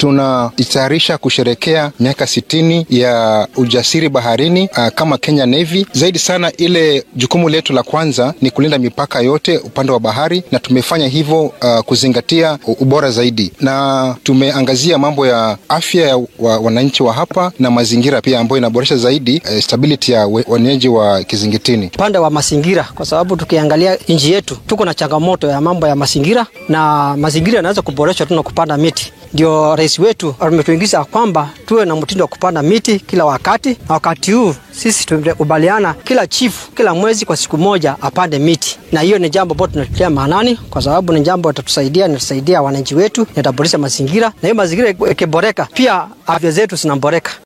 tunajitayarisha kusherekea miaka 60 ya ujasiri baharini kama Kenya Navy. Zaidi sana ile jukumu letu la kwanza ni kulinda mipaka yote upande wa bahari, na tumefanya hivyo kuzingatia ubora zaidi, na tumeangazia mambo ya afya ya wananchi wa hapa na mazingira pia ambayo inaboresha zaidi stability ya wenyeji wa Kizingitini. Upande wa mazingira, kwa sababu tukiangalia nchi yetu tuko na changamoto ya mambo ya mazingira, na mazingira yanaweza kuboreshwa tu na kupanda miti. Ndio rais wetu ametuingiza kwamba tuwe na mtindo wa kupanda miti kila wakati, na wakati huu sisi tumekubaliana kila chief kila mwezi kwa siku moja apande miti, na hiyo ni jambo ambalo tunatilia maanani kwa sababu ni jambo litatusaidia wananchi wetu, litaboresha mazingira, na hiyo mazingira ikiboreka pia afya zetu zinaboreka.